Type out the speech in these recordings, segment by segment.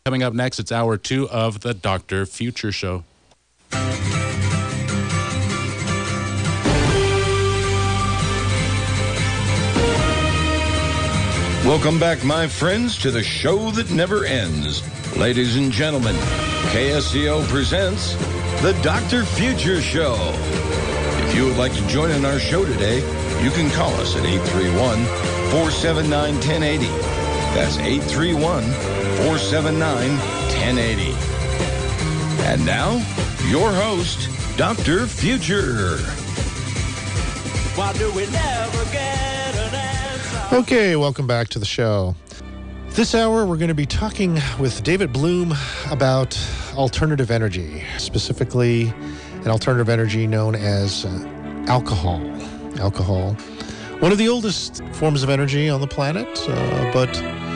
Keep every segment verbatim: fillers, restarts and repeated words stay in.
Coming up next, it's hour two of the Doctor Future Show. Welcome back, my friends, to the show that never ends. Ladies and gentlemen, K S C O presents the Doctor Future Show. If you would like to join in our show today, you can call us at eight three one, four seven nine, one zero eight zero. That's eight three one, four seven nine, one zero eight zero. And now, your host, Doctor Future. Why do we never get an answer? Okay, welcome back to the show. This hour, we're going to be talking with David Bloom about alternative energy, specifically an alternative energy known as uh, alcohol. Alcohol, one of the oldest forms of energy on the planet, uh, but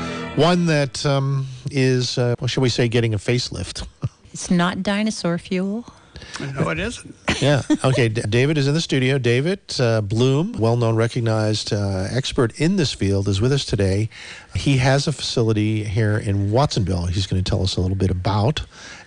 one that um, is, uh, what shall we say, getting a facelift. It's not dinosaur fuel. No, it isn't. Yeah. Okay. D- David is in the studio. David uh, Bloom, well-known, recognized uh, expert in this field, is with us today. He has a facility here in Watsonville he's going to tell us a little bit about,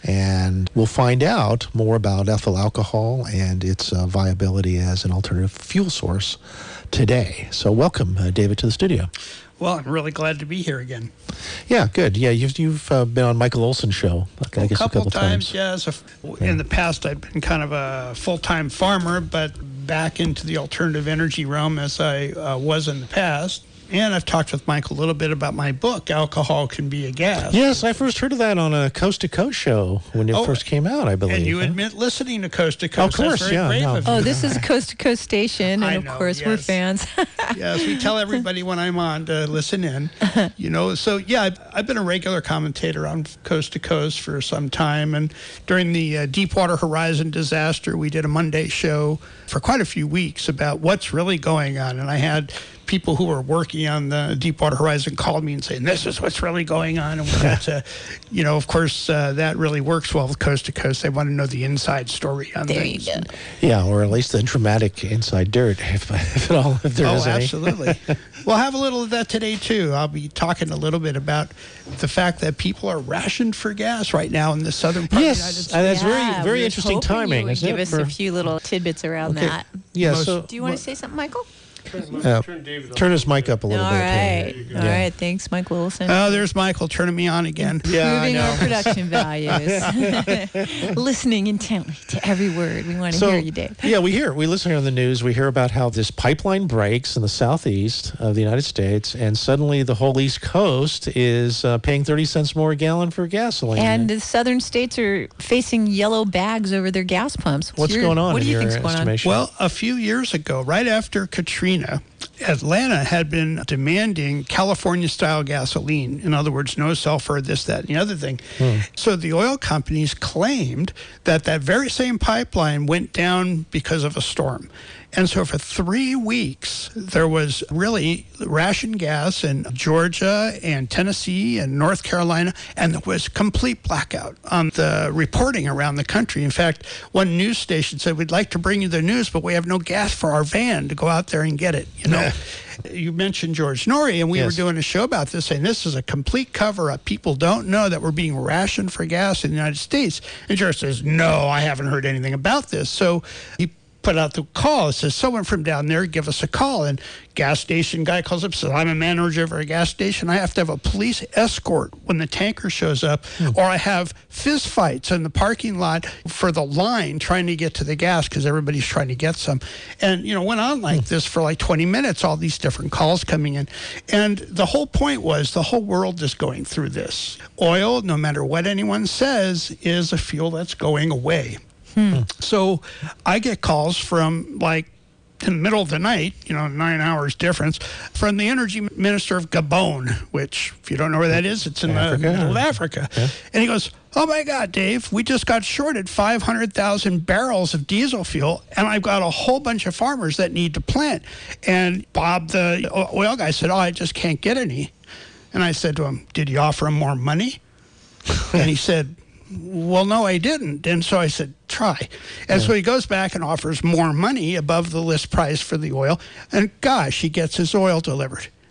and we'll find out more about ethyl alcohol and its uh, viability as an alternative fuel source today. So welcome, uh, David, to the studio. Well, I'm really glad to be here again. Yeah, good. Yeah, you've you've uh, been on Michael Olson's show, I guess, a couple, a couple times. times. Yeah, so yeah. In the past, I've been kind of a full-time farmer, but back into the alternative energy realm as I uh, was in the past. And I've talked with Michael a little bit about my book, Alcohol Can Be a Gas. Yes, I first heard of that on a Coast to Coast show when it oh, first came out, I believe. And you huh? admit listening to Coast to Coast. Of course, That's very yeah. brave No. of you. Oh, this is Coast to Coast Station, and I of know, course yes. we're fans. Yes, we tell everybody when I'm on to listen in. You know, so yeah, I've, I've been a regular commentator on Coast to Coast for some time, and during the uh, Deepwater Horizon disaster, we did a Monday show for quite a few weeks about what's really going on, and I had people who were working on the Deepwater Horizon called me and saying, this is what's really going on. And we got to, you know, of course, uh, that really works well with Coast to Coast. They want to know the inside story on There things. you go. Yeah, or at least the dramatic inside dirt, if, if at all, if there oh, is any. absolutely. We'll have a little of that today, too. I'll be talking a little bit about the fact that people are rationed for gas right now in the southern part Yes, of the United States. and that's Yeah, very, very we interesting was hoping timing, you would isn't give it? us for- a few little tidbits around Okay. that. Yeah, Most- so Do you want to say something, Michael? uh, turn his mic up a All little bit. right. too. All Yeah. right. Thanks, Michael Wilson. Oh, there's Michael turning me on again. Yeah, I Improving know. our production values. Listening intently to every word. We want to So, hear you, Dave. yeah, we hear, we listen on the news, we hear about how this pipeline breaks in the southeast of the United States, and suddenly the whole East Coast is uh, paying thirty cents more a gallon for gasoline. And the southern states are facing yellow bags over their gas pumps. What's Your- going on What in do you your think's going on? estimation? Well, a few years ago, right after Katrina, Atlanta had been demanding California-style gasoline. In other words, no sulfur, this, that, and the other thing. Hmm. So the oil companies claimed that that very same pipeline went down because of a storm. And so for three weeks, there was really ration gas in Georgia and Tennessee and North Carolina, and there was complete blackout on the reporting around the country. In fact, one news station said, we'd like to bring you the news, but we have no gas for our van to go out there and get it. You know, you mentioned George Norrie, and we Yes. were doing a show about this, saying this is a complete cover-up. People don't know that we're being rationed for gas in the United States. And George says, no, I haven't heard anything about this. So he put out the call. It says, someone from down there, give us a call. And gas station guy calls up, says, I'm a manager of a gas station. I have to have a police escort when the tanker shows up, mm. or I have fist fights in the parking lot for the line trying to get to the gas because everybody's trying to get some. And, you know, went on like mm. this for like twenty minutes, all these different calls coming in. And the whole point was the whole world is going through this. Oil, no matter what anyone says, is a fuel that's going away. Hmm. So I get calls from, like, in the middle of the night, you know, nine hours difference, from the energy minister of Gabon, which, if you don't know where that is, it's in Africa. the middle of Africa. Yeah. And he goes, oh, my God, Dave, we just got shorted five hundred thousand barrels of diesel fuel, and I've got a whole bunch of farmers that need to plant. And Bob, the oil guy, said, oh, I just can't get any. And I said to him, did you offer him more money? And he said, well, no, I didn't. And so I said, try. And yeah. so he goes back and offers more money above the list price for the oil. And gosh, he gets his oil delivered.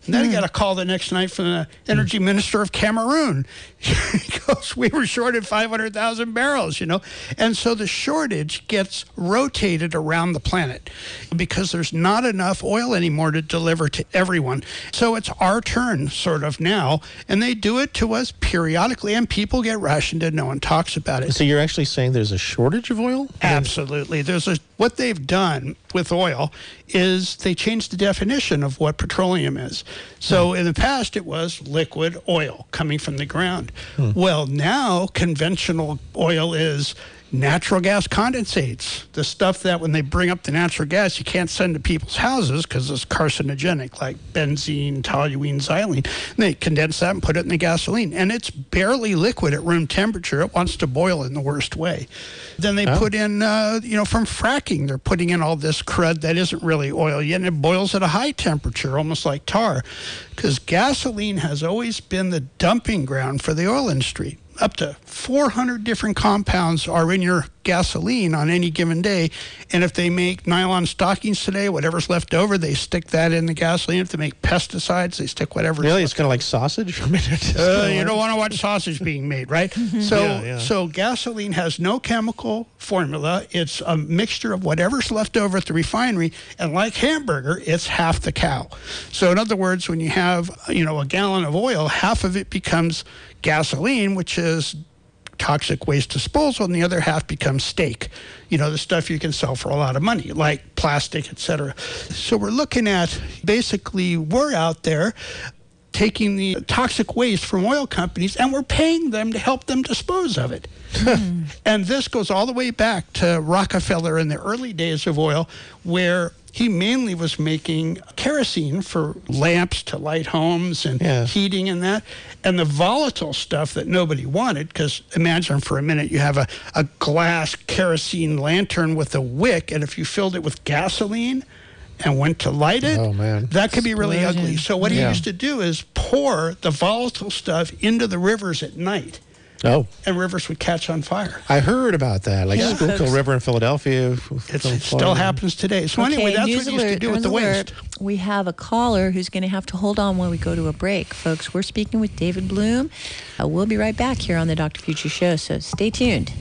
And then he got a call the next night from the energy minister of Cameroon. He goes, we were shorted five hundred thousand barrels, you know. And so the shortage gets rotated around the planet because there's not enough oil anymore to deliver to everyone. So it's our turn sort of now. And they do it to us periodically, and people get rationed and no one talks about it. So you're actually saying there's a shortage of oil? Absolutely. There's a, what they've done with oil is they changed the definition of what petroleum is. So in the past, it was liquid oil coming from the ground. Hmm. Well, now conventional oil is natural gas condensates, the stuff that when they bring up the natural gas, you can't send to people's houses because it's carcinogenic, like benzene, toluene, xylene. And they condense that and put it in the gasoline. And it's barely liquid at room temperature. It wants to boil in the worst way. Then they oh. put in, uh, you know, from fracking, they're putting in all this crud that isn't really oil yet, and it boils at a high temperature, almost like tar, because gasoline has always been the dumping ground for the oil industry. Up to four hundred different compounds are in your gasoline on any given day. And if they make nylon stockings today, whatever's left over, they stick that in the gasoline. If they make pesticides, they stick whatever. Really? It's kind of like sausage for a minute? Uh, you don't want to watch sausage being made, right? So, yeah, yeah. so gasoline has no chemical formula. It's a mixture of whatever's left over at the refinery. And like hamburger, it's half the cow. So in other words, when you have, you know, a gallon of oil, half of it becomes gasoline, which is toxic waste disposal, and the other half becomes steak, you know, the stuff you can sell for a lot of money, like plastic, et cetera. So we're looking at, basically, we're out there taking the toxic waste from oil companies, and we're paying them to help them dispose of it. Mm. And this goes all the way back to Rockefeller in the early days of oil, where he mainly was making kerosene for lamps to light homes and yeah. heating and that. And the volatile stuff that nobody wanted, because imagine for a minute you have a, a glass kerosene lantern with a wick, and if you filled it with gasoline and went to light it, oh, man. that could be really Explosion. ugly. So what yeah. he used to do is pour the volatile stuff into the rivers at night. Oh. And rivers would catch on fire. I heard about that, like Yeah. Schuylkill River in Philadelphia. It's, it still happens today. So Okay, anyway, that's news what he used alert, to do with news the alert. waste. We have a caller who's going to have to hold on while we go to a break. Folks, we're speaking with David Bloom. Uh, we'll be right back here on the Doctor Future Show, so stay tuned.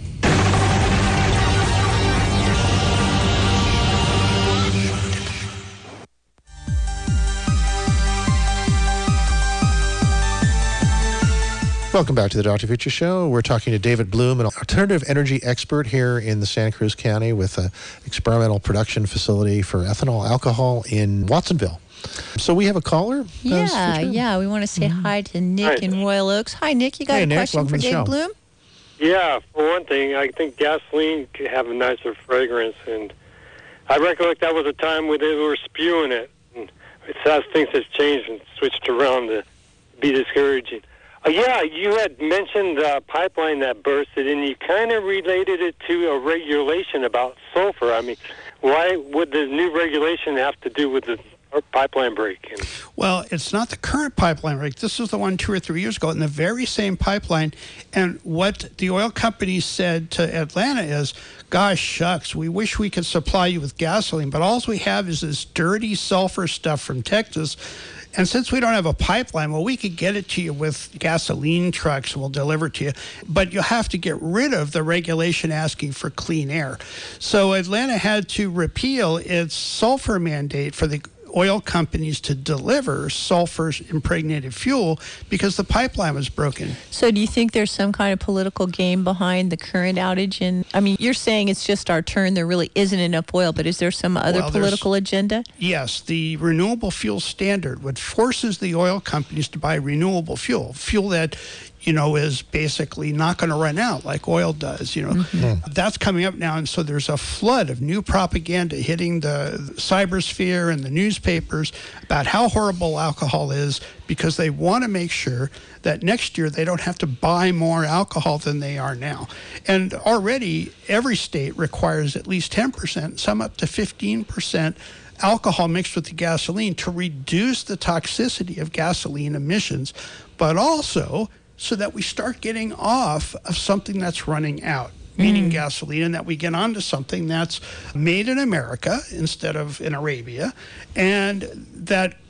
Welcome back to the Doctor Future Show. We're talking to David Bloom, an alternative energy expert here in the Santa Cruz County with an experimental production facility for ethanol alcohol in Watsonville. So we have a caller? Yeah, yeah. We want to say mm-hmm. hi to Nick Hi. in Royal Oaks. Hi, Nick. You got Hey, a Nick. question Welcome for to the David show. Bloom? Yeah, for one thing, I think gasoline could have a nicer fragrance, and I recollect that was a time where they were spewing it. And it's as things have changed and switched around to be discouraging. Uh, yeah, you had mentioned a pipeline that bursted, and you kind of related it to a regulation about sulfur. I mean, why would the new regulation have to do with the pipeline break? And Well, it's not the current pipeline break. This was the one two or three years ago in the very same pipeline. And what the oil company said to Atlanta is, gosh, shucks, we wish we could supply you with gasoline, but all we have is this dirty sulfur stuff from Texas. And since we don't have a pipeline, well, we could get it to you with gasoline trucks. We'll deliver it to you. But you'll have to get rid of the regulation asking for clean air. So Atlanta had to repeal its sulfur mandate for the oil companies to deliver sulfur impregnated fuel because the pipeline was broken. So do you think there's some kind of political game behind the current outage? And I mean, you're saying it's just our turn. There really isn't enough oil, but is there some other Well, political agenda? Yes, the renewable fuel standard, which forces the oil companies to buy renewable fuel, fuel that, you know, is basically not going to run out like oil does, you know. Mm-hmm. That's coming up now, and so there's a flood of new propaganda hitting the cybersphere and the newspapers about how horrible alcohol is because they want to make sure that next year they don't have to buy more alcohol than they are now. And already every state requires at least ten percent, some up to fifteen percent alcohol mixed with the gasoline to reduce the toxicity of gasoline emissions, but also so that we start getting off of something that's running out, meaning mm. gasoline, and that we get onto something that's made in America instead of in Arabia, and that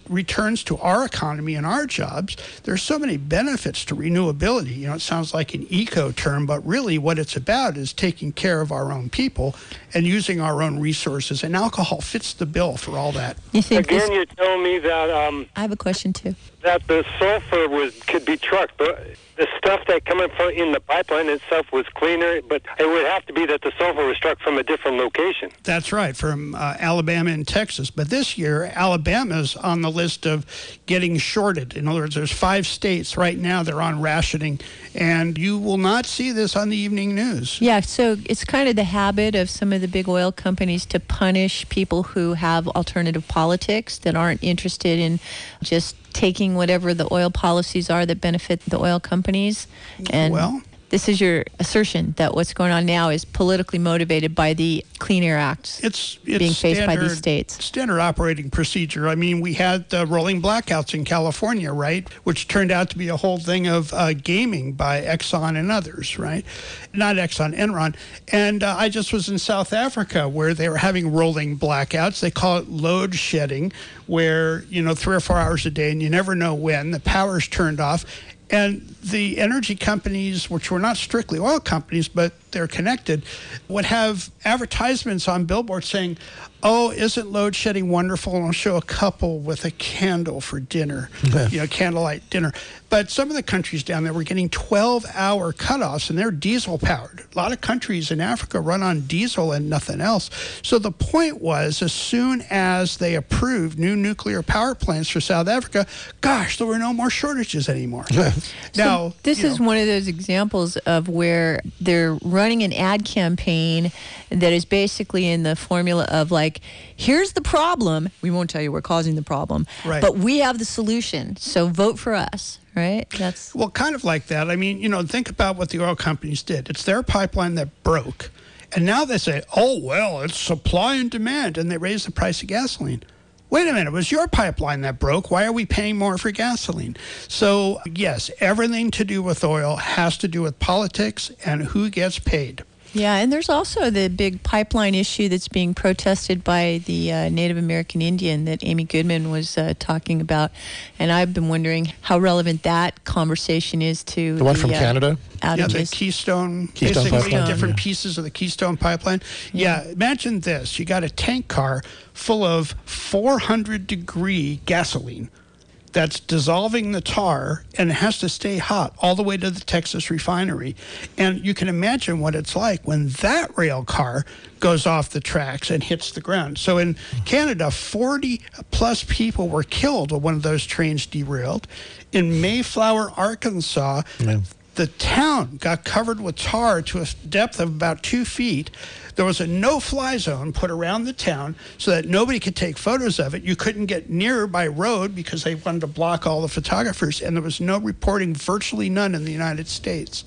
returns to our economy and our jobs. There's so many benefits to renewability. You know, it sounds like an eco term, but really what it's about is taking care of our own people and using our own resources. And alcohol fits the bill for all that. You think Again, this- you're telling me that um, I have a question too. that the sulfur was could be trucked, but the stuff that coming from in the pipeline itself was cleaner. But it would have to be that the sulfur was struck from a different location. That's right, from uh, Alabama and Texas. But this year, Alabama's on the list of getting shorted. In other words, there's five states right now they're on rationing, and you will not see this on the evening news. Yeah, so it's kind of the habit of some of the big oil companies to punish people who have alternative politics that aren't interested in just taking whatever the oil policies are that benefit the oil companies. And Well- this is your assertion that what's going on now is politically motivated by the Clean Air Act It's, it's being faced by these standard- states. Standard operating procedure. I mean, we had uh, rolling blackouts in California, right, which turned out to be a whole thing of uh, gaming by Exxon and others, right? Not Exxon, Enron. And uh, I just was in South Africa where they were having rolling blackouts. They call it load shedding, where, you know, three or four hours a day and you never know when the power's turned off. And the energy companies, which were not strictly oil companies, but they're connected, would have advertisements on billboards saying, oh, isn't load shedding wonderful? And I'll show a couple with a candle for dinner, you know, candlelight dinner. But some of the countries down there were getting twelve-hour cutoffs, and they're diesel-powered. A lot of countries in Africa run on diesel and nothing else. So the point was, as soon as they approved new nuclear power plants for South Africa, gosh, there were no more shortages anymore. Now, This you is know, one of those examples of where they're running an ad campaign that is basically in the formula of like, here's the problem. We won't tell you we're causing the problem, Right. but we have the solution. So vote for us, right? That's Well, kind of like that. I mean, you know, think about what the oil companies did. It's their pipeline that broke. And now they say, oh, well, it's supply and demand. And they raise the price of gasoline. Wait a minute, it was your pipeline that broke. Why are we paying more for gasoline? So, yes, everything to do with oil has to do with politics and who gets paid. Yeah, and there's also the big pipeline issue that's being protested by the uh, Native American Indian that Amy Goodman was uh, talking about. And I've been wondering how relevant that conversation is to The one from uh, Canada? Yeah, the outages. Keystone, Keystone basically pipeline, different yeah. pieces of the Keystone pipeline. Yeah. imagine this. You got a tank car full of four hundred degree gasoline that's dissolving the tar and it has to stay hot all the way to the Texas refinery. And you can imagine what it's like when that rail car goes off the tracks and hits the ground. So in Canada, forty plus people were killed when one of those trains derailed. In Mayflower, Arkansas, Yeah. the town got covered with tar to a depth of about two feet. There was a no-fly zone put around the town so that nobody could take photos of it. You couldn't get near by road because they wanted to block all the photographers, and there was no reporting, virtually none in the United States.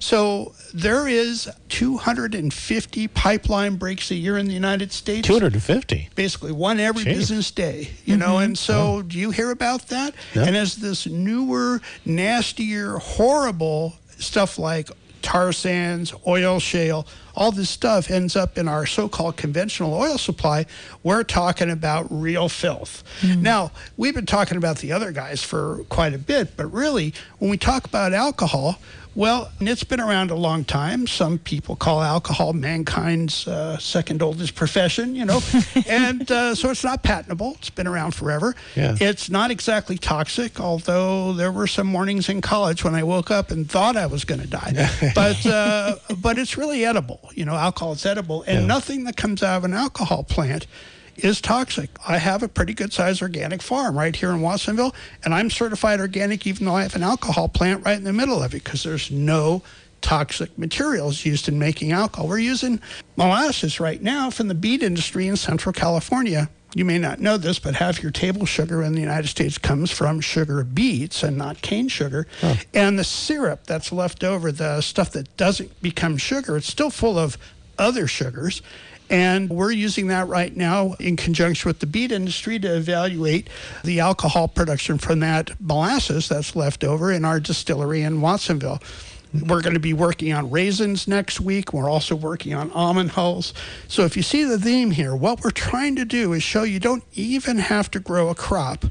So there is two hundred fifty pipeline breaks a year in the United States. two hundred fifty. Basically one every Jeez. business day, you know, and so do you hear about that? No. And as this newer, nastier, horrible stuff like tar sands, oil shale, all this stuff ends up in our so-called conventional oil supply, we're talking about real filth. Now, we've been talking about the other guys for quite a bit, but really, when we talk about alcohol, well, it's been around a long time. Some people call alcohol mankind's uh, second oldest profession, you know, and uh, so it's not patentable. It's been around forever. Yeah. It's not exactly toxic, although there were some mornings in college when I woke up and thought I was going to die. but uh, but it's really edible. You know, alcohol is edible, and Yeah. nothing that comes out of an alcohol plant is toxic. I have a pretty good sized organic farm right here in Watsonville, and I'm certified organic even though I have an alcohol plant right in the middle of it because there's no toxic materials used in making alcohol. We're using molasses right now from the beet industry in Central California. You may not know this, but half your table sugar in the United States comes from sugar beets and not cane sugar. And the syrup that's left over, the stuff that doesn't become sugar, it's still full of other sugars. And we're using that right now in conjunction with the beet industry to evaluate the alcohol production from that molasses that's left over in our distillery in Watsonville. We're going to be working on raisins next week. We're also working on almond hulls. So if you see the theme here, what we're trying to do is show you don't even have to grow a crop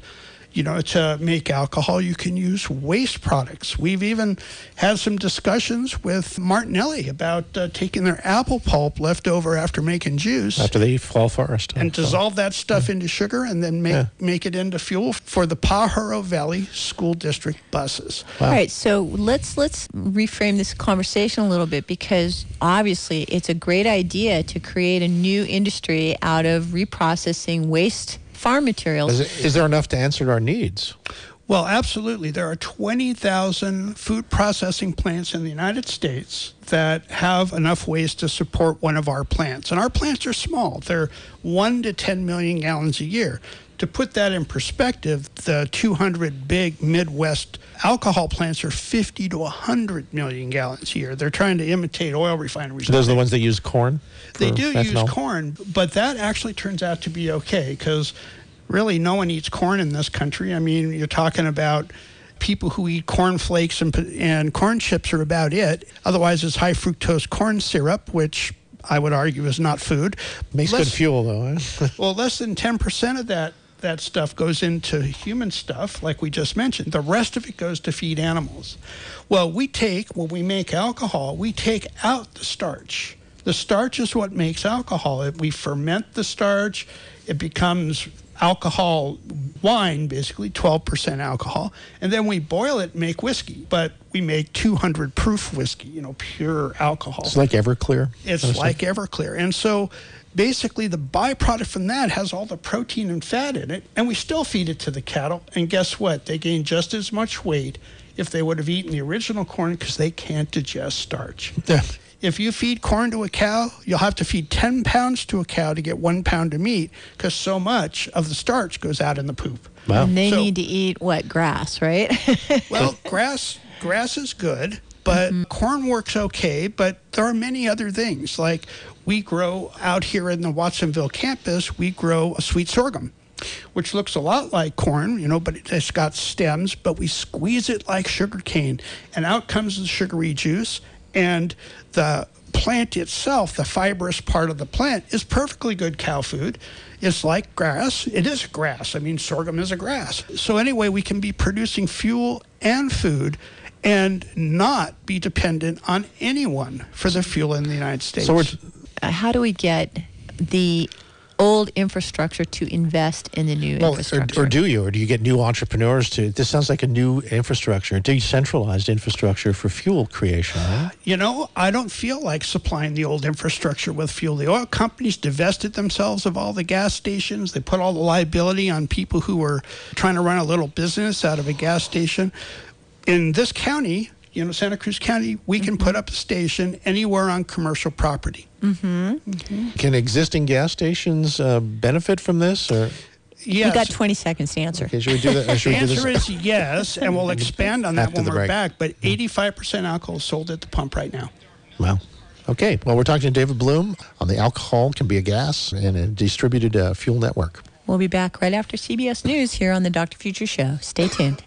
You know, to make alcohol, you can use waste products. We've even had some discussions with Martinelli about uh, taking their apple pulp left over after making juice. After they fall forest. And so. dissolve that stuff yeah. into sugar and then make, yeah. make it into fuel for the Pajaro Valley School District buses. Wow. All right, so let's let's reframe this conversation a little bit, because obviously it's a great idea to create a new industry out of reprocessing waste farm materials. Is, it, is there enough to answer our needs? Well, absolutely. There are twenty thousand food processing plants in the United States that have enough waste to support one of our plants. And our plants are small. They're one to ten million gallons a year. To put that in perspective, the two hundred big Midwest alcohol plants are fifty to one hundred million gallons a year. They're trying to imitate oil refineries. Those are the ones that use corn? They do ethanol? use corn, but that actually turns out to be okay, because really no one eats corn in this country. I mean, you're talking about people who eat corn flakes and, and corn chips are about it. Otherwise, it's high fructose corn syrup, which I would argue is not food. Makes less, good fuel, though. Eh? Well, less than ten percent of that that stuff goes into human stuff, like we just mentioned. The rest of it goes to feed animals. Well, we take, when we make alcohol, we take out the starch. The starch is what makes alcohol. We ferment the starch. It becomes alcohol wine, basically twelve percent alcohol. And then we boil it and make whiskey. But we make two hundred proof whiskey, you know, pure alcohol. It's like Everclear. It's honestly. like Everclear. And so basically the byproduct from that has all the protein and fat in it, and we still feed it to the cattle. And guess what? They gain just as much weight if they would have eaten the original corn, because they can't digest starch. Yeah. If you feed corn to a cow, you'll have to feed ten pounds to a cow to get one pound of meat, because so much of the starch goes out in the poop. Wow. And they so, need to eat, what, grass, right? Well, grass grass is good, but mm-hmm. corn works okay, but there are many other things. Like we grow out here in the Watsonville campus, we grow a sweet sorghum, which looks a lot like corn, you know, but it's got stems, but we squeeze it like sugar cane, and out comes the sugary juice. And the plant itself, the fibrous part of the plant, is perfectly good cow food. It's like grass. It is grass. I mean, sorghum is a grass. So anyway, we can be producing fuel and food and not be dependent on anyone for the fuel in the United States. So we're t- uh, how do we get the old infrastructure to invest in the new well, infrastructure? Or, or do you? Or do you get new entrepreneurs to? This sounds like a new infrastructure, a decentralized infrastructure for fuel creation, right? You know, I don't feel like supplying the old infrastructure with fuel. The oil companies divested themselves of all the gas stations. They put all the liability on people who were trying to run a little business out of a gas station. In this county, you know, Santa Cruz County, we can mm-hmm. put up a station anywhere on commercial property. Mm-hmm. Mm-hmm. Can existing gas stations uh, benefit from this? Or? Yes. You got twenty seconds to answer. Okay, should we do that? The answer is yes, and we'll expand on that After when we're break. back. But eighty-five percent alcohol is sold at the pump right now. Wow. Okay, well, we're talking to David Bloom on the alcohol can be a gas and a distributed uh, fuel network. We'll be back right after C B S News here on the Doctor Future Show. Stay tuned.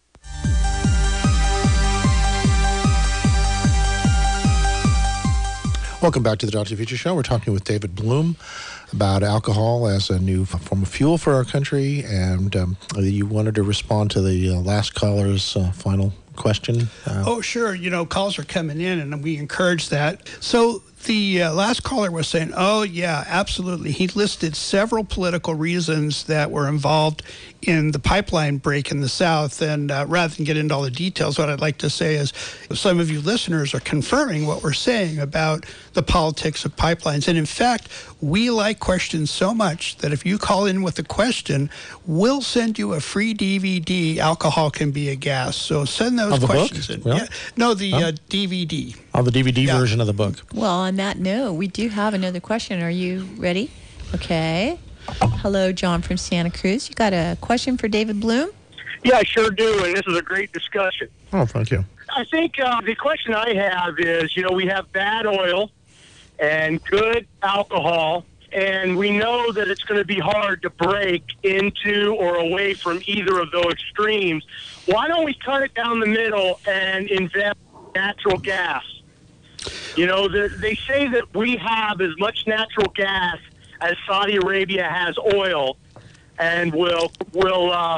Welcome back to the Doctor Future Show. We're talking with David Bloom about alcohol as a new form of fuel for our country, and um, you wanted to respond to the uh, last caller's uh, final question. Uh, oh, sure. You know, calls are coming in, and we encourage that. So the uh, last caller was saying, oh, yeah, absolutely. He listed several political reasons that were involved in the pipeline break in the South. And uh, rather than get into all the details, what I'd like to say is some of you listeners are confirming what we're saying about the politics of pipelines. And in fact, we like questions so much that if you call in with a question, we'll send you a free D V D, Alcohol Can Be a Gas. So send those of the questions book? in. Really? Yeah. No, the huh? uh, D V D. Oh, the D V D yeah. version of the book. Well, on that note, we do have another question. Are you ready? Okay. Hello, John from Santa Cruz. You got a question for David Bloom? Yeah, I sure do, and this is a great discussion. Oh, thank you. I think uh, the question I have is, you know, we have bad oil and good alcohol, and we know that it's going to be hard to break into or away from either of those extremes. Why don't we cut it down the middle and invest in natural gas? You know, the, they say that we have as much natural gas as Saudi Arabia has oil, and will will uh,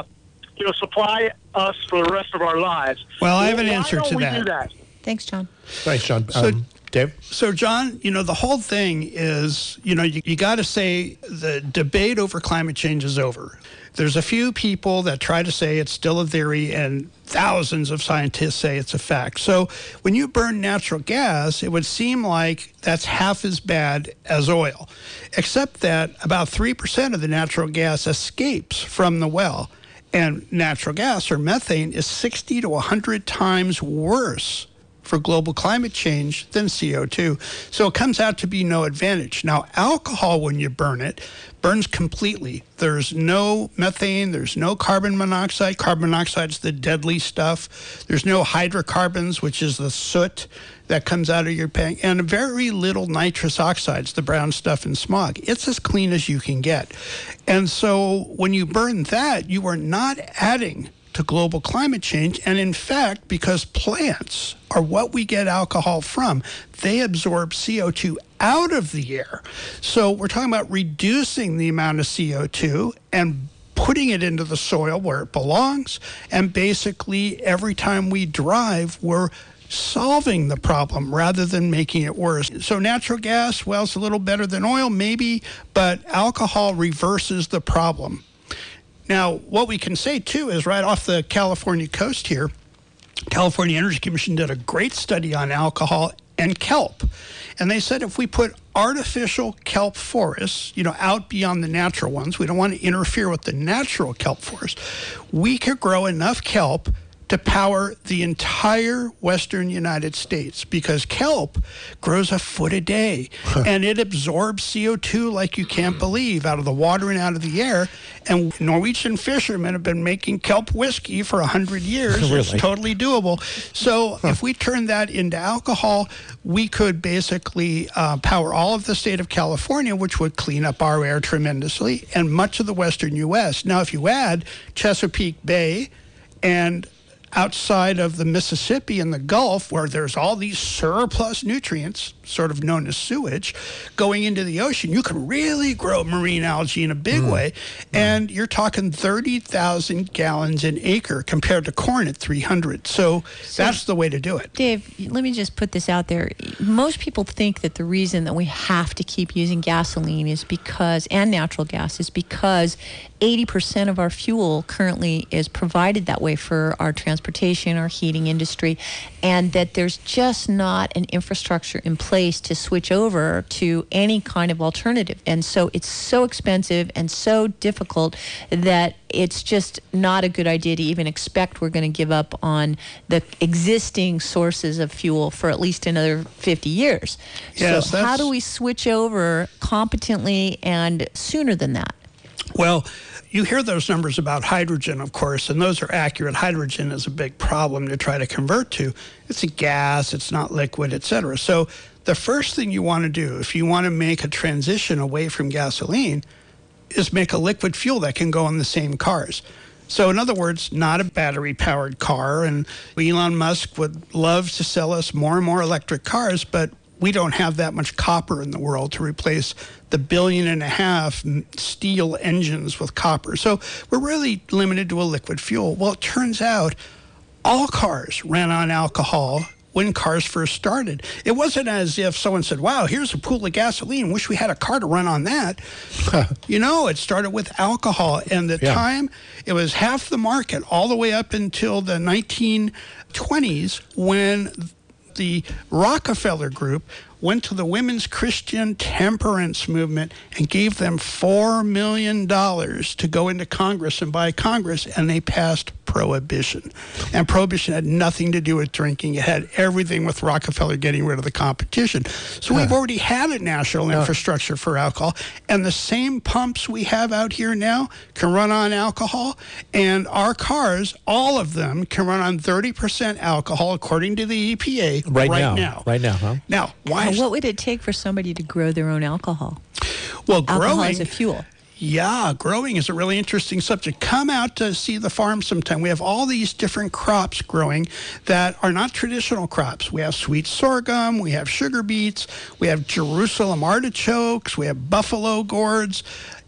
you know, supply us for the rest of our lives. Well, I have an Why answer don't to we that. do that? Thanks, John. Thanks, John. So- um, Dave? So, John, you know, the whole thing is, you know, you, you got to say the debate over climate change is over. There's a few people that try to say it's still a theory, and thousands of scientists say it's a fact. So when you burn natural gas, it would seem like that's half as bad as oil, except that about three percent of the natural gas escapes from the well. And natural gas, or methane, is sixty to one hundred times worse for global climate change than C O two. So it comes out to be no advantage. Now, alcohol, when you burn it, burns completely. There's no methane, there's no carbon monoxide. Carbon monoxide is the deadly stuff. There's no hydrocarbons, which is the soot that comes out of your tank, and very little nitrous oxides, the brown stuff in smog. It's as clean as you can get. And so when you burn that, you are not adding to global climate change. And in fact, because plants are what we get alcohol from, they absorb C O two out of the air. So we're talking about reducing the amount of C O two and putting it into the soil where it belongs. And basically, every time we drive, we're solving the problem rather than making it worse. So natural gas, well, it's a little better than oil, maybe, but alcohol reverses the problem. Now, what we can say, too, is right off the California coast here, California Energy Commission did a great study on alcohol and kelp. And they said if we put artificial kelp forests, you know, out beyond the natural ones, we don't want to interfere with the natural kelp forest, we could grow enough kelp to power the entire western United States, because kelp grows a foot a day and it absorbs C O two like you can't believe out of the water and out of the air. And Norwegian fishermen have been making kelp whiskey for a hundred years. Really? It's totally doable. So if we turn that into alcohol, we could basically uh, power all of the state of California, which would clean up our air tremendously, and much of the western U S. Now, if you add Chesapeake Bay and outside of the Mississippi and the Gulf, where there's all these surplus nutrients, sort of known as sewage, going into the ocean, you can really grow marine algae in a big mm. way. And mm. you're talking thirty thousand gallons an acre compared to corn at three hundred. So, so that's the way to do it. Dave, let me just put this out there. Most people think that the reason that we have to keep using gasoline is because, and natural gas, is because eighty percent of our fuel currently is provided that way for our transportation, our heating industry, and that there's just not an infrastructure in place to switch over to any kind of alternative. And so it's so expensive and so difficult that it's just not a good idea to even expect we're going to give up on the existing sources of fuel for at least another fifty years. Yes, so how do we switch over competently and sooner than that? Well, you hear those numbers about hydrogen, of course, and those are accurate. Hydrogen is a big problem to try to convert to. It's a gas, it's not liquid, et cetera. So the first thing you want to do if you want to make a transition away from gasoline is make a liquid fuel that can go on the same cars. So in other words, not a battery-powered car. And Elon Musk would love to sell us more and more electric cars, but we don't have that much copper in the world to replace the billion and a half steel engines with copper. So we're really limited to a liquid fuel. Well, it turns out all cars ran on alcohol when cars first started. It wasn't as if someone said, wow, here's a pool of gasoline. Wish we had a car to run on that. You know, it started with alcohol. And the yeah. time, it was half the market all the way up until the nineteen twenties when the Rockefeller Group went to the women's Christian temperance movement and gave them four million dollars to go into Congress and buy Congress, and they passed prohibition. And prohibition had nothing to do with drinking. It had everything with Rockefeller getting rid of the competition. So we've already had a national infrastructure for alcohol, and the same pumps we have out here now can run on alcohol, and our cars, all of them, can run on thirty percent alcohol according to the E P A right, right now. now. Right now, huh? Now, why? Now, what would it take for somebody to grow their own alcohol? Well, alcohol growing as a fuel. Yeah, growing is a really interesting subject. Come out to see the farm sometime. We have all these different crops growing that are not traditional crops. We have sweet sorghum, we have sugar beets, we have Jerusalem artichokes, we have buffalo gourds.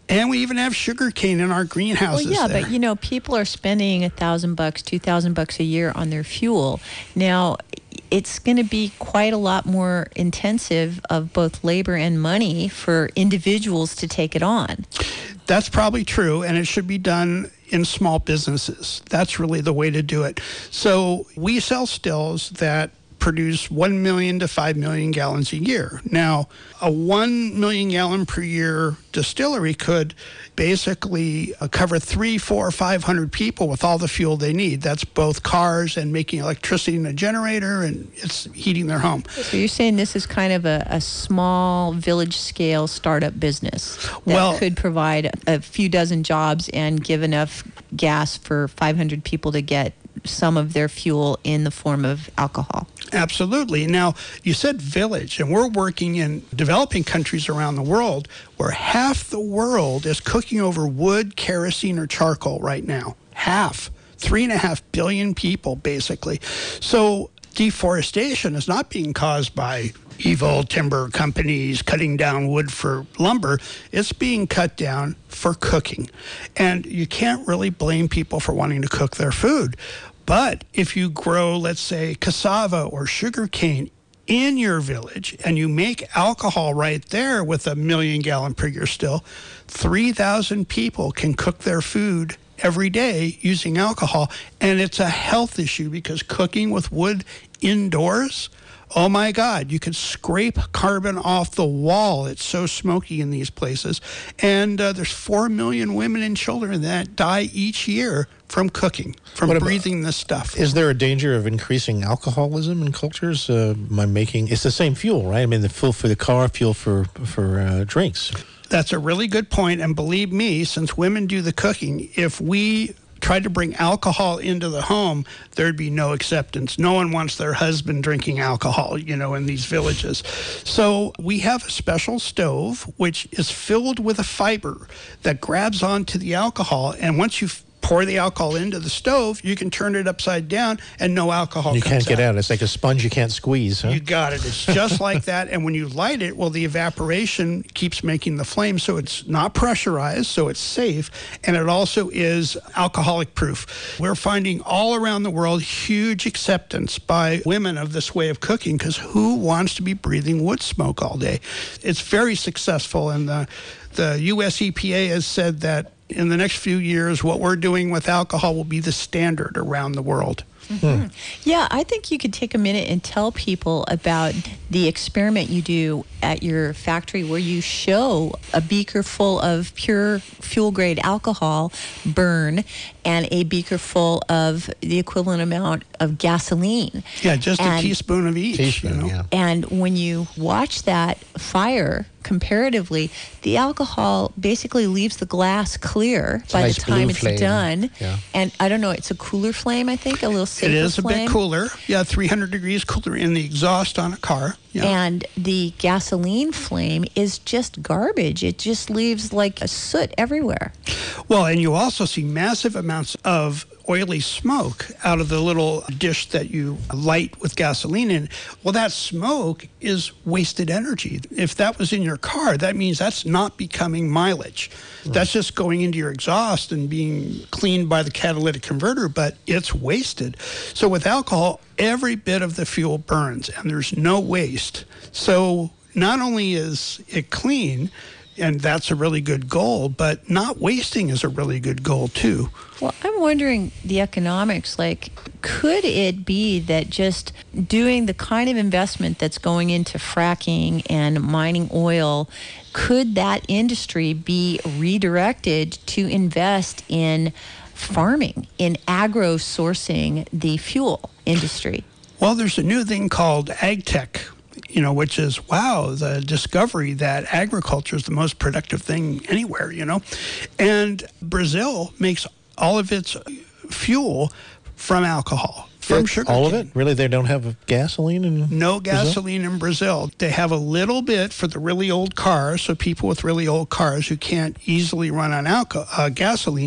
And we even have sugar cane in our greenhouses. Well, yeah, there. but you know, people are spending a thousand bucks, two thousand bucks a year on their fuel. Now, it's going to be quite a lot more intensive of both labor and money for individuals to take it on. That's probably true, and it should be done in small businesses. That's really the way to do it. So we sell stills that produce one million to five million gallons a year. Now, a one million gallon per year distillery could basically uh, cover three, four, five hundred people with all the fuel they need. That's both cars and making electricity in a generator, and it's heating their home. So you're saying this is kind of a, a small village scale startup business that Well- could provide a few dozen jobs and give enough gas for five hundred people to get some of their fuel in the form of alcohol. Absolutely. Now, you said village, and we're working in developing countries around the world where half the world is cooking over wood, kerosene, or charcoal right now. Half. Three and a half billion people, basically. So deforestation is not being caused by evil timber companies cutting down wood for lumber. It's being cut down for cooking. And you can't really blame people for wanting to cook their food. But if you grow, let's say, cassava or sugar cane in your village and you make alcohol right there with a million gallon per year still, three thousand people can cook their food every day using alcohol. And it's a health issue because cooking with wood indoors, oh my God, you could scrape carbon off the wall. It's so smoky in these places. And uh, there's four million women and children that die each year from cooking, from What about- breathing this stuff. Is there a danger of increasing alcoholism in cultures uh, by making, it's the same fuel, right? I mean, the fuel for the car, fuel for, for uh, drinks. That's a really good point. And believe me, since women do the cooking, if we tried to bring alcohol into the home, there'd be no acceptance. No one wants their husband drinking alcohol, you know, in these villages. So we have a special stove, which is filled with a fiber that grabs onto the alcohol. And once you pour the alcohol into the stove, you can turn it upside down and no alcohol You comes can't get out. It's like a sponge you can't squeeze, huh? You got it. It's just like that. And when you light it, well, the evaporation keeps making the flame, so it's not pressurized, so it's safe, and it also is alcoholic proof. We're finding all around the world huge acceptance by women of this way of cooking because who wants to be breathing wood smoke all day? It's very successful, and the, the U S E P A has said that in the next few years, what we're doing with alcohol will be the standard around the world. Mm-hmm. Yeah, I think you could take a minute and tell people about the experiment you do at your factory where you show a beaker full of pure fuel grade alcohol burn and a beaker full of the equivalent amount of gasoline. Yeah, just And- a teaspoon of each. Teaspoon, you know? yeah. And when you watch that fire comparatively, the alcohol basically leaves the glass clear It's a by nice the time blue it's flame. done. Yeah. And I don't know, it's a cooler flame, I think, a little safer It is a flame. bit cooler. Yeah, three hundred degrees cooler in the exhaust on a car. Yeah. And the gasoline flame is just garbage. It just leaves like a soot everywhere. Well, and you also see massive amounts of oily smoke out of the little dish that you light with gasoline in. Well, that smoke is wasted energy. If that was in your car, that means that's not becoming mileage. That's just going into your exhaust and being cleaned by the catalytic converter, but it's wasted. So with alcohol, every bit of the fuel burns and there's no waste. So not only is it clean, and that's a really good goal, but not wasting is a really good goal too. Well, I'm wondering the economics, like, could it be that just doing the kind of investment that's going into fracking and mining oil, could that industry be redirected to invest in farming, in agro sourcing the fuel industry? Well, there's a new thing called ag tech, you know, which is, wow, the discovery that agriculture is the most productive thing anywhere, you know. And Brazil makes all of its fuel from alcohol, from sugar. All of it? Really? They don't have gasoline? In No Brazil? gasoline in Brazil. They have a little bit for the really old cars, so people with really old cars who can't easily run on alcohol, uh, gasoline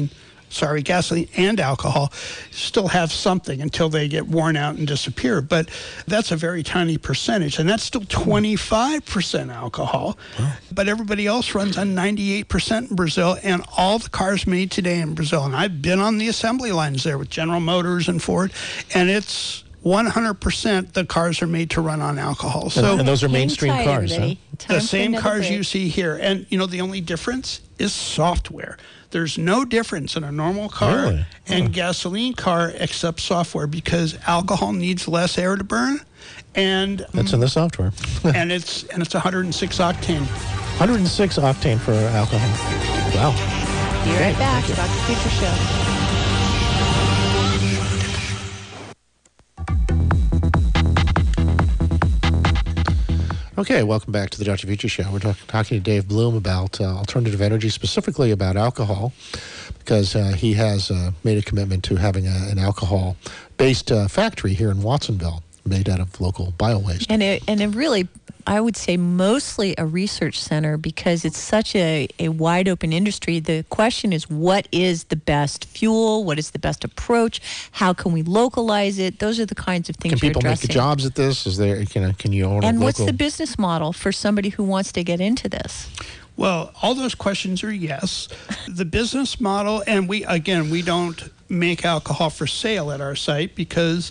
sorry, gasoline and alcohol still have something until they get worn out and disappear. But that's a very tiny percentage, and that's still twenty-five percent alcohol. Wow. But everybody else runs on ninety-eight percent in Brazil, and all the cars made today in Brazil. And I've been on the assembly lines there with General Motors and Ford, and it's one hundred percent the cars are made to run on alcohol. So, and those are mainstream Hang tight, cars, huh? everybody. Time the for same another cars break. you see here. And, you know, the only difference is software. There's no difference in a normal car Really? and Huh. gasoline car except software, because alcohol needs less air to burn, and That's in the software. and it's and it's one hundred six octane. one hundred six octane for alcohol. Wow. Be right back. Doctor Future Show. Okay, welcome back to the Doctor Future Show. We're talk- talking to Dave Bloom about uh, alternative energy, specifically about alcohol, because uh, he has uh, made a commitment to having a, an alcohol-based uh, factory here in Watsonville, made out of local bio-waste. And it, and it really, I would say mostly a research center, because it's such a, a wide open industry. The question is, what is the best fuel? What is the best approach? How can we localize it? Those are the kinds of things Can you're people make addressing. jobs at this? Is there, can, uh, can you own a And local... what's the business model for somebody who wants to get into this? Well, all those questions are yes. The business model, and we, again, we don't make alcohol for sale at our site, because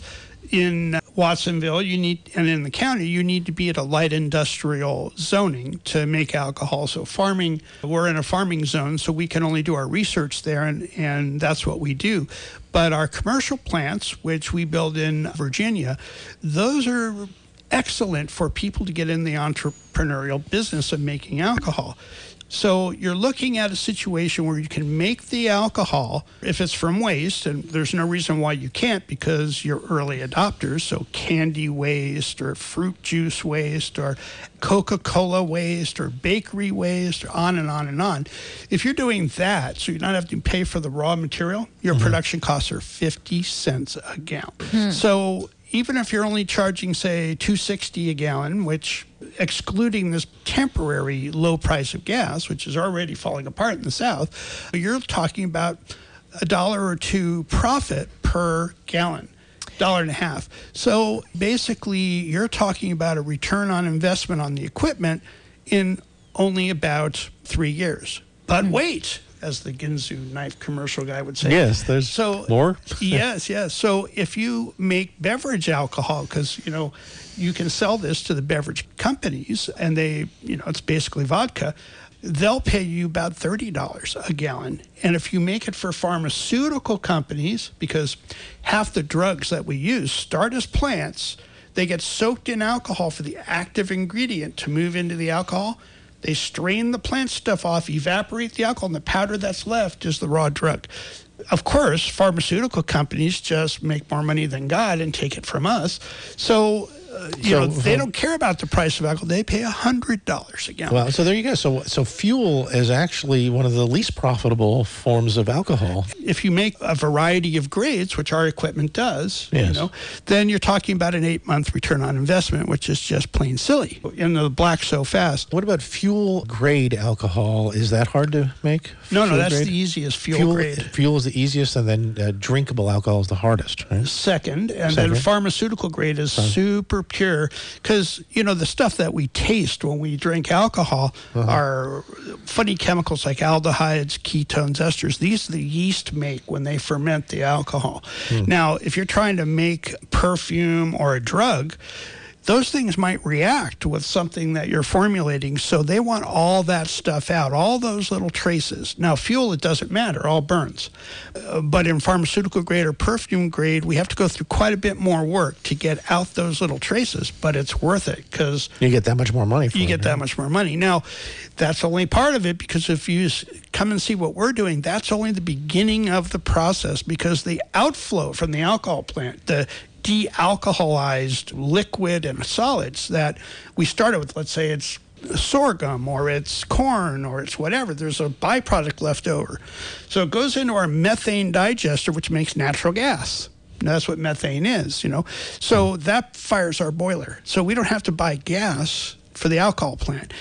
in Watsonville, you need, and in the county, you need to be at a light industrial zoning to make alcohol. So farming, we're in a farming zone, so we can only do our research there, and, and that's what we do. But our commercial plants, which we build in Virginia, those are excellent for people to get in the entrepreneurial business of making alcohol. So you're looking at a situation where you can make the alcohol if it's from waste, and there's no reason why you can't, because you're early adopters. So candy waste or fruit juice waste or Coca-Cola waste or bakery waste, or on and on and on. If you're doing that, so you're not having to pay for the raw material, your mm-hmm. production costs are fifty cents a gallon. Hmm. So even if you're only charging, say, two dollars and sixty cents a gallon, which, excluding this temporary low price of gas, which is already falling apart in the South, you're talking about a dollar or two profit per gallon, dollar and a half. So basically, you're talking about a return on investment on the equipment in only about three years. But wait, as the Ginsu knife commercial guy would say. Yes, there's so, more. yes, yes. So if you make beverage alcohol, because, you know, you can sell this to the beverage companies, and they, you know, it's basically vodka, they'll pay you about thirty dollars a gallon. And if you make it for pharmaceutical companies, because half the drugs that we use start as plants, they get soaked in alcohol for the active ingredient to move into the alcohol. They strain the plant stuff off, evaporate the alcohol, and the powder that's left is the raw drug. Of course, pharmaceutical companies just make more money than God and take it from us. So, uh, you So, know, they uh, don't care about the price of alcohol. They pay one hundred dollars a gallon. Well, so there you go. So, so fuel is actually one of the least profitable forms of alcohol. If you make a variety of grades, which our equipment does, Yes. you know, then you're talking about an eight-month return on investment, which is just plain silly. And the black so fast. What about fuel grade alcohol? Is that hard to make? No, no, Fuel that's grade? the easiest fuel, fuel grade. Fuel is the easiest, and then uh, drinkable alcohol is the hardest, right? Second, and Second. then pharmaceutical grade is super pure, because, you know, the stuff that we taste when we drink alcohol Uh-huh. are funny chemicals like aldehydes, ketones, esters. These the yeast make when they ferment the alcohol. Now, if you're trying to make perfume or a drug, those things might react with something that you're formulating, so they want all that stuff out, all those little traces. Now, fuel, it doesn't matter, all burns. Uh, but in pharmaceutical grade or perfume grade, we have to go through quite a bit more work to get out those little traces, but it's worth it, because You get that much more money for you it, get that right? much more money. Now, that's only part of it, because if you s- come and see what we're doing, that's only the beginning of the process, because the outflow from the alcohol plant, the de-alcoholized liquid and solids that we started with, let's say it's sorghum or it's corn or it's whatever, there's a byproduct left over. So it goes into our methane digester, which makes natural gas. And that's what methane is, you know. So that fires our boiler. So we don't have to buy gas for the alcohol plant.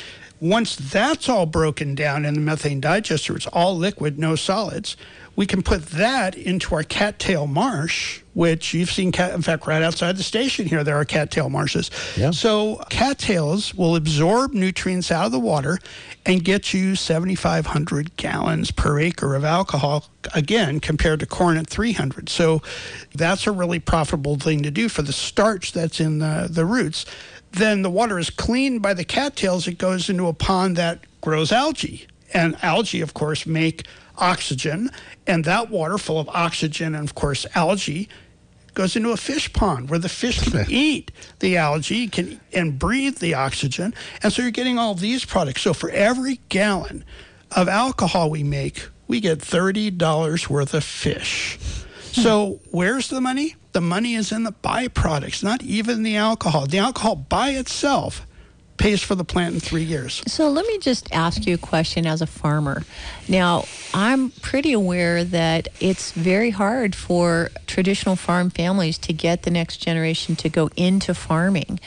once that's all broken down in the methane digester, it's all liquid, no solids, we can put that into our cattail marsh, which you've seen, cat, in fact, right outside the station here, there are cattail marshes. Yeah. So cattails will absorb nutrients out of the water and get you seventy-five hundred gallons per acre of alcohol, again, compared to corn at three hundred. So that's a really profitable thing to do for the starch that's in the, the roots. Then the water is cleaned by the cattails. It goes into a pond that grows algae. And algae, of course, make oxygen, and that water full of oxygen and, of course, algae goes into a fish pond where the fish can eat the algae can and breathe the oxygen. And so you're getting all these products. So for every gallon of alcohol we make, we get thirty dollars worth of fish. So where's the money? The money is in the byproducts, not even the alcohol. The alcohol by itself pays for the plant in three years. So let me just ask you a question as a farmer. Now, I'm pretty aware that it's very hard for traditional farm families to get the next generation to go into farming,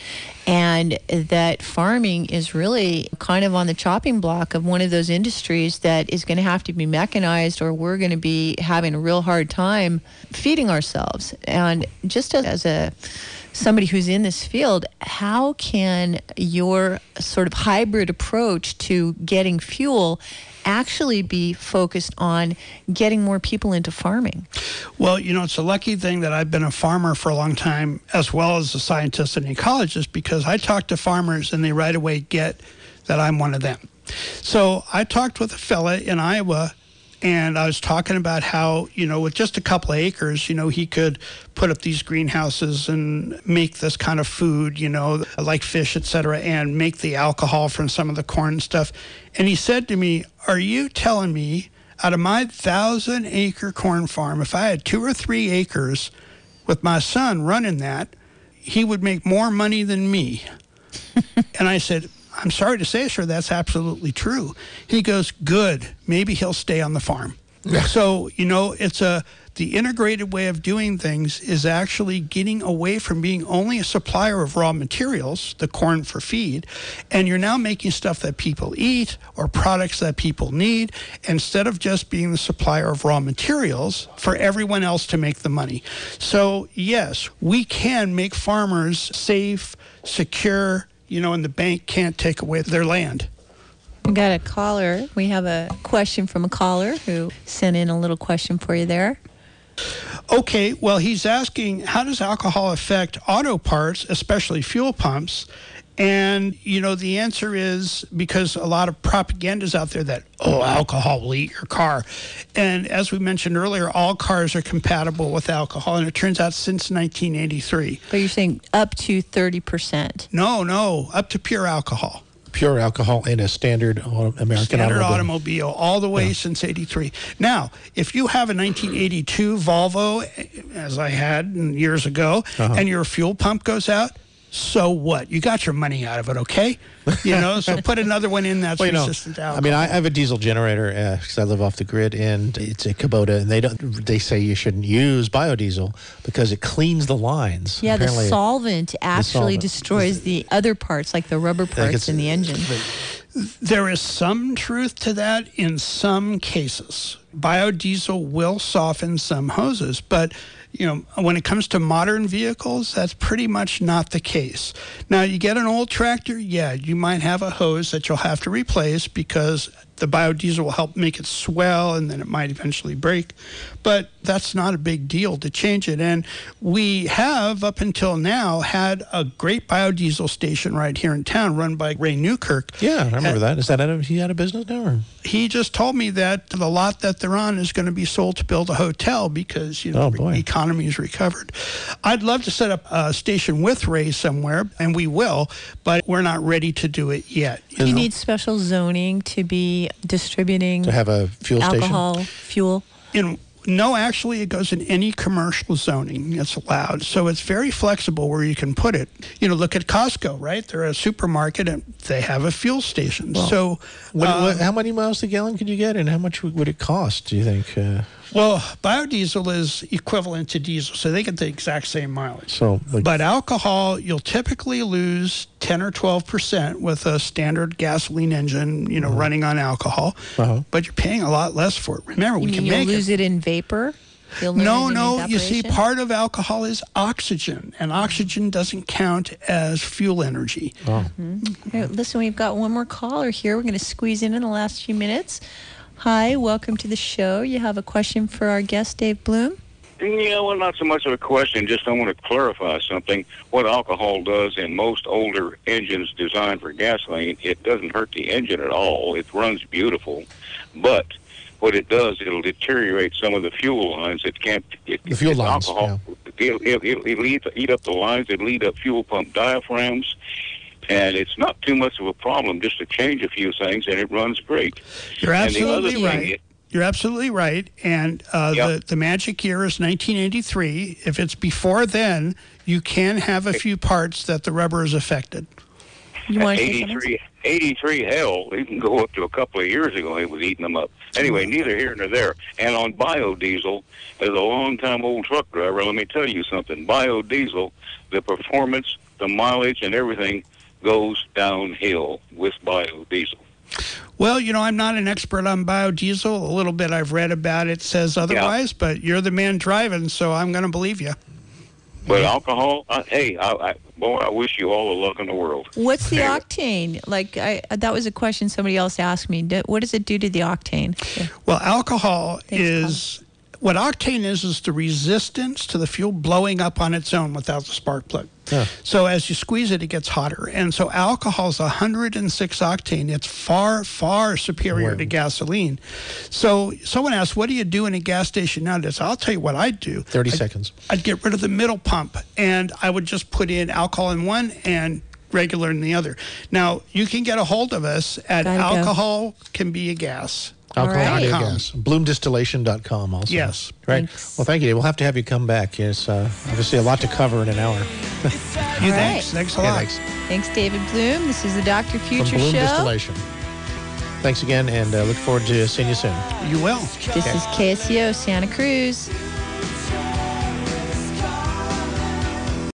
and that farming is really kind of on the chopping block of one of those industries that is going to have to be mechanized, or we're going to be having a real hard time feeding ourselves. And just as a somebody who's in this field, how can your sort of hybrid approach to getting fuel actually be focused on getting more people into farming? Well, you know, it's a lucky thing that I've been a farmer for a long time, as well as a scientist and ecologist, because I talk to farmers and they right away get that I'm one of them. So I talked with a fella in Iowa, and I was talking about how, you know, with just a couple of acres, you know, he could put up these greenhouses and make this kind of food, you know, like fish, et cetera, and make the alcohol from some of the corn and stuff. And he said to me, are you telling me out of my thousand acre corn farm, if I had two or three acres with my son running that, he would make more money than me? And I said, I'm sorry to say, sir, that's absolutely true. He goes, good, maybe he'll stay on the farm. So, you know, it's a, the integrated way of doing things is actually getting away from being only a supplier of raw materials, the corn for feed, and you're now making stuff that people eat or products that people need, instead of just being the supplier of raw materials for everyone else to make the money. So, yes, we can make farmers safe, secure, you know, and the bank can't take away their land. We got a caller. We have a question from a caller who sent in a little question for you there. Okay, well, he's asking, how does alcohol affect auto parts, especially fuel pumps? And, you know, the answer is because a lot of propaganda is out there that, oh, alcohol will eat your car. And as we mentioned earlier, all cars are compatible with alcohol. And it turns out since nineteen eighty-three. But you're saying up to thirty percent. No, no, up to pure alcohol. Pure alcohol in a standard American standard automobile. automobile all the way yeah. since eighty-three. Now, if you have a nineteen eighty-two Volvo, as I had years ago, uh-huh. and your fuel pump goes out, so what? You got your money out of it, okay? You know, so put another one in that's well, resistant to alcohol. I mean, I have a diesel generator because uh, I live off the grid, and it's a Kubota, and they don't. They say you shouldn't use biodiesel because it cleans the lines. Yeah, Apparently, the solvent actually the solvent. destroys the other parts, like the rubber parts in the engine. There is some truth to that in some cases. Biodiesel will soften some hoses, but you know, when it comes to modern vehicles, that's pretty much not the case. Now, you get an old tractor, yeah, you might have a hose that you'll have to replace because the biodiesel will help make it swell and then it might eventually break. But that's not a big deal to change it. And we have, up until now, had a great biodiesel station right here in town run by Ray Newkirk. Yeah, I remember and that. Is that out of, he out of business now? Or? He just told me that the lot that they're on is going to be sold to build a hotel because, you know, oh, the economy is recovered. I'd love to set up a station with Ray somewhere, and we will, but we're not ready to do it yet. You, you know? need special zoning to be distributing to have a fuel alcohol, station? fuel? In No, actually, it goes in any commercial zoning. It's allowed. So it's very flexible where you can put it. You know, look at Costco, right? They're a supermarket, and they have a fuel station. Well, so what, uh, what, how many miles to gallon could you get, and how much would it cost, do you think? Uh, Well, biodiesel is equivalent to diesel, so they get the exact same mileage. So, like, But alcohol, you'll typically lose ten or twelve percent with a standard gasoline engine, you know, Uh-huh. running on alcohol. Uh-huh. But you're paying a lot less for it. Remember, we You can mean you'll make lose it. it in vapor? You'll lose No, it in no. You see, evaporation? part of alcohol is oxygen, and oxygen doesn't count as fuel energy. oh. Okay, listen, we've got one more caller here. We're going to squeeze in in the last few minutes. Hi, welcome to the show. You have a question for our guest, Dave Bloom? Yeah, well, not so much of a question, just I want to clarify something. What alcohol does in most older engines designed for gasoline, it doesn't hurt the engine at all. It runs beautiful. But what it does, it'll deteriorate some of the fuel lines. It can't... It, The fuel it's lines, alcohol, It'll, it'll, it'll eat, eat up the lines. It'll eat up fuel pump diaphragms. And it's not too much of a problem just to change a few things, and it runs great. You're And the other absolutely thing right. is- You're absolutely right. And uh, Yep. the, the magic year is nineteen eighty-three. If it's before then, you can have a few parts that the rubber is affected. You want to say something? eighty-three, eighty-three, hell, it can go up to a couple of years ago. It was eating them up. Anyway, neither here nor there. And on biodiesel, as a long-time old truck driver, let me tell you something. Biodiesel, the performance, the mileage, and everything goes downhill with biodiesel. Well, you know, I'm not an expert on biodiesel. A little bit I've read about it says otherwise, but you're the man driving, so I'm going to believe you. But alcohol, uh, hey, I, I, boy, I wish you all the luck in the world. What's the Anyway. octane? Like, I, that was a question somebody else asked me. Do- What does it do to the octane? Well, alcohol Thanks, is what octane is is the resistance to the fuel blowing up on its own without the spark plug. Yeah. So as you squeeze it, it gets hotter. And so alcohol is one hundred six octane. It's far, far superior to gasoline. So someone asked, what do you do in a gas station nowadays? I'll tell you what I'd do. thirty I'd- seconds. I'd get rid of the middle pump, and I would just put in alcohol in one and regular in the other. Now, you can get a hold of us at Gotta go. alcohol can be a gas. Alcohol All right. and gas. bloom distillation dot com also. Yes. Right. Thanks. Well, thank you, Dave. We'll have to have you come back. It's uh, obviously a lot to cover in an hour. You All thanks. right. Thanks a Yeah, lot. thanks. Thanks, David Bloom. This is the Doctor From Future Bloom Show. Distillation. Thanks again, and uh, look forward to seeing you soon. You will. This is K S E O Santa Cruz.